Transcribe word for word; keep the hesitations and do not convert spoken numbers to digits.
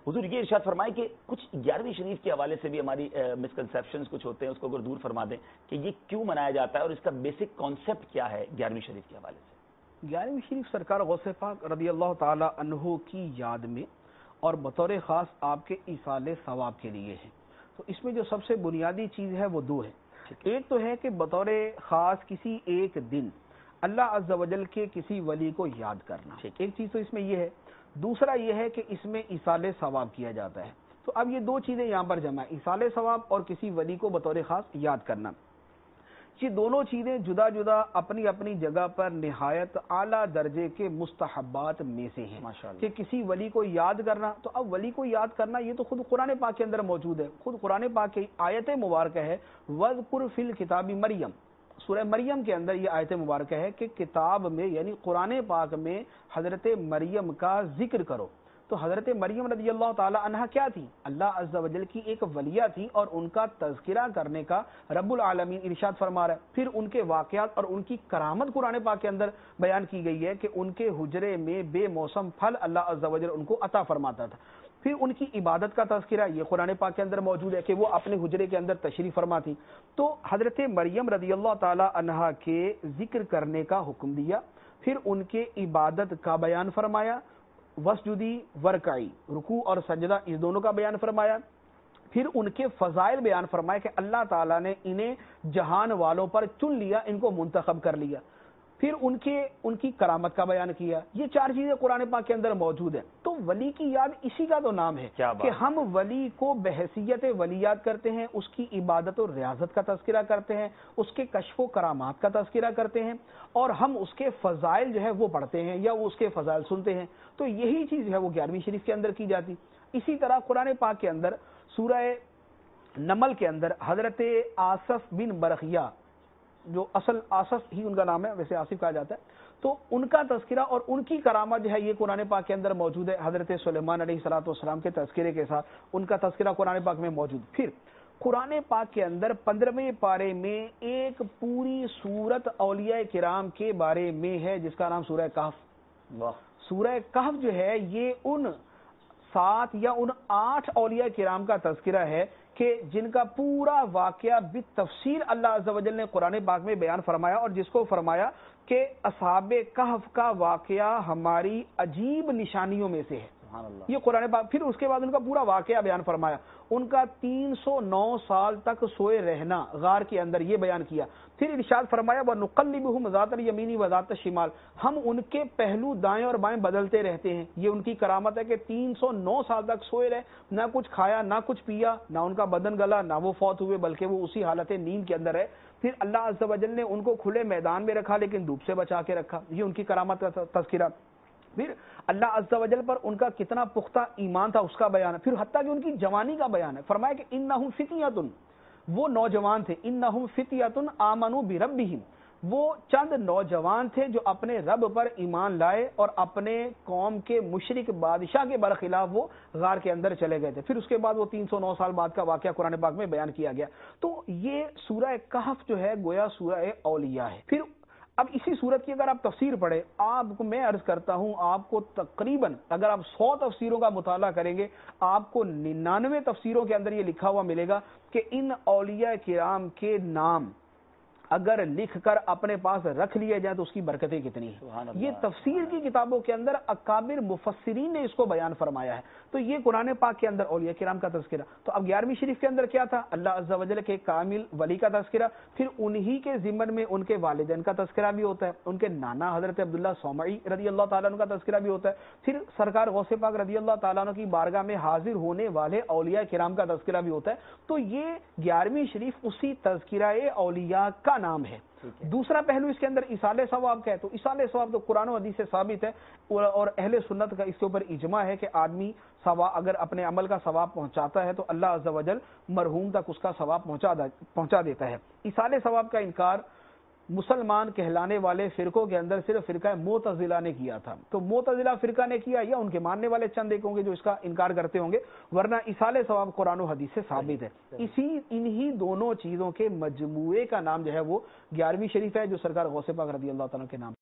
حضور یہ ارشاد فرمائے کہ کچھ گیارہویں شریف کے حوالے سے بھی ہماری مسکنسیپشنز کچھ ہوتے ہیں، اس کو اگر دور فرما دیں کہ یہ کیوں منایا جاتا ہے اور اس کا بیسک کانسیپٹ کیا ہے گیارہویں شریف کے حوالے سے؟ گیارہویں شریف سرکار غوث پاک رضی اللہ تعالی عنہ کی یاد میں اور بطور خاص آپ کے ایصال ثواب کے لیے ہے۔ تو اس میں جو سب سے بنیادی چیز ہے وہ دو ہے۔ ایک تو ہے کہ بطور خاص کسی ایک دن اللہ عز و جل کے کسی ولی کو یاد کرنا، ایک چیز تو اس میں یہ ہے۔ دوسرا یہ ہے کہ اس میں ایصال ثواب کیا جاتا ہے۔ تو اب یہ دو چیزیں یہاں پر جمع ہیں، ایصال ثواب اور کسی ولی کو بطور خاص یاد کرنا۔ یہ دونوں چیزیں جدا جدا اپنی اپنی جگہ پر نہایت اعلیٰ درجے کے مستحبات میں سے ہیں کہ کسی ولی کو یاد کرنا۔ تو اب ولی کو یاد کرنا یہ تو خود قرآن پاک کے اندر موجود ہے، خود قرآن پاک کی آیت مبارکہ ہے وَاذْكُرْ فِي الْكِتَابِ مریم، سورہ مریم کے اندر یہ آیت مبارکہ ہے کہ کتاب میں یعنی قرآن پاک میں حضرت مریم کا ذکر کرو۔ تو حضرت مریم رضی اللہ تعالی عنہ کیا تھی؟ اللہ عز و جل کی ایک ولیہ تھی، اور ان کا تذکرہ کرنے کا رب العالمین ارشاد فرما رہا ہے۔ پھر ان کے واقعات اور ان کی کرامت قرآن پاک کے اندر بیان کی گئی ہے کہ ان کے حجرے میں بے موسم پھل اللہ عز و جل ان کو عطا فرماتا تھا۔ پھر ان کی عبادت کا تذکرہ یہ قرآن پاک کے اندر موجود ہے کہ وہ اپنے حجرے کے اندر تشریف فرما تھی۔ تو حضرت مریم رضی اللہ تعالی عنہ کے ذکر کرنے کا حکم دیا، پھر ان کے عبادت کا بیان فرمایا، وسجدی ورکعی، رکوع اور سجدہ اس دونوں کا بیان فرمایا، پھر ان کے فضائل بیان فرمائے کہ اللہ تعالیٰ نے انہیں جہان والوں پر چن لیا، ان کو منتخب کر لیا، پھر ان کے ان کی کرامت کا بیان کیا۔ یہ چار چیزیں قرآن پاک کے اندر موجود ہیں۔ تو ولی کی یاد اسی کا تو نام ہے کہ ہم ولی کو بحیثیت ولی یاد کرتے ہیں، اس کی عبادت و ریاضت کا تذکرہ کرتے ہیں، اس کے کشف و کرامات کا تذکرہ کرتے ہیں، اور ہم اس کے فضائل جو ہے وہ پڑھتے ہیں یا وہ اس کے فضائل سنتے ہیں۔ تو یہی چیز جو ہے وہ گیارہویں شریف کے اندر کی جاتی۔ اسی طرح قرآن پاک کے اندر سورہ نمل کے اندر حضرت آصف بن برخیہ، جو اصل آصف ہی ان کا نام ہے، ویسے آصف کہا جاتا ہے، تو ان کا تذکرہ اور ان کی کرامت جو ہے یہ قرآن پاک کے اندر موجود ہے۔ حضرت سلیمان علیہ الصلوۃ والسلام کے تذکرے کے ساتھ ان کا تذکرہ قرآن پاک میں موجود۔ پھر قرآن پاک کے اندر پندرہویں پارے میں ایک پوری سورت اولیاء کرام کے بارے میں ہے جس کا نام سورہ کہف۔ سورہ کہف جو ہے یہ ان سات یا ان آٹھ اولیاء کرام کا تذکرہ ہے کہ جن کا پورا واقعہ بالتفصیل اللہ عز و جل نے قرآن پاک میں بیان فرمایا، اور جس کو فرمایا کہ اصحاب کہف کا واقعہ ہماری عجیب نشانیوں میں سے ہے، یہ قرآن پاک۔ پھر اس کے بعد ان کا پورا واقعہ بیان فرمایا، ان کا تین سو نو سال تک سوئے رہنا غار کے اندر یہ بیان کیا۔ پھر ارشاد فرمایا وَنُقَلِّبُهُمْ ذَاتَ الْيَمِينِ وَذَاتَ الشِّمَالِ، ہم ان کے پہلو دائیں اور بائیں بدلتے رہتے ہیں۔ یہ ان کی کرامت ہے کہ تین سو نو سال تک سوئے رہے، نہ کچھ کھایا نہ کچھ پیا، نہ ان کا بدن گلا، نہ وہ فوت ہوئے، بلکہ وہ اسی حالت نیند کے اندر ہے۔ پھر اللہ عز و جل نے ان کو کھلے میدان میں رکھا لیکن دھوپ سے بچا کے رکھا، یہ ان کی کرامت کا تذکرہ۔ پھر اللہ عز و جل پر ان کا کتنا پختہ ایمان تھا اس کا بیان ہے۔ پھر حتیٰ کہ ان کی جوانی کا بیان ہے، فرمایا کہ انہم فتیۃ، وہ نوجوان تھے، انہم فتیۃ آمنوا بربہم، وہ چند نوجوان تھے جو اپنے رب پر ایمان لائے اور اپنے قوم کے مشرک بادشاہ کے برخلاف وہ غار کے اندر چلے گئے تھے۔ پھر اس کے بعد وہ تین سو نو سال بعد کا واقعہ قرآن پاک میں بیان کیا گیا۔ تو یہ سورہ کہف جو ہے گویا سورہ اولیاء ہے۔ پھر اب اسی صورت کی اگر آپ تفسیر پڑھیں، آپ کو میں عرض کرتا ہوں آپ کو تقریباً اگر آپ سو تفسیروں کا مطالعہ کریں گے آپ کو ننانوے تفسیروں کے اندر یہ لکھا ہوا ملے گا کہ ان اولیاء کرام کے نام اگر لکھ کر اپنے پاس رکھ لیے جائیں تو اس کی برکتیں کتنی ہیں۔ یہ تفسیر کی کتابوں کے اندر اکابر مفسرین نے اس کو بیان فرمایا ہے۔ تو یہ قرآن پاک کے اندر اولیاء کرام کا تذکرہ۔ تو اب گیارہویں شریف کے اندر کیا تھا؟ اللہ عز و جل کے کامل ولی کا تذکرہ، پھر انہی کے ضمن میں ان کے والدین کا تذکرہ بھی ہوتا ہے، ان کے نانا حضرت عبداللہ صومعی رضی اللہ تعالیٰ عنہ کا تذکرہ بھی ہوتا ہے، پھر سرکار غوث پاک رضی اللہ تعالیٰ عنہ کی بارگاہ میں حاضر ہونے والے اولیاء کرام کا تذکرہ بھی ہوتا ہے۔ تو یہ گیارہویں شریف اسی تذکرہ اولیاء کا نام ہے۔ دوسرا پہلو اس کے اندر ایصال ثواب کا ہے۔ تو ایصال ثواب تو قرآن و حدیث سے ثابت ہے، اور اہل سنت کا اس کے اوپر اجماع ہے کہ آدمی ثواب اگر اپنے عمل کا ثواب پہنچاتا ہے تو اللہ عز و جل مرحوم تک اس کا ثواب پہنچا دیتا ہے۔ ایصال ثواب کا انکار مسلمان کہلانے والے فرقوں کے اندر صرف فرقہ معتزلہ نے کیا تھا۔ تو معتزلہ فرقہ نے کیا یا ان کے ماننے والے چند ایک ہوں گے جو اس کا انکار کرتے ہوں گے، ورنہ ایصال ثواب قرآن و حدیث سے ثابت ہے۔ اسی انہی دونوں چیزوں کے مجموعے کا نام جو ہے وہ گیارہویں شریف ہے، جو سرکار غوث پاک رضی اللہ تعالیٰ کے نام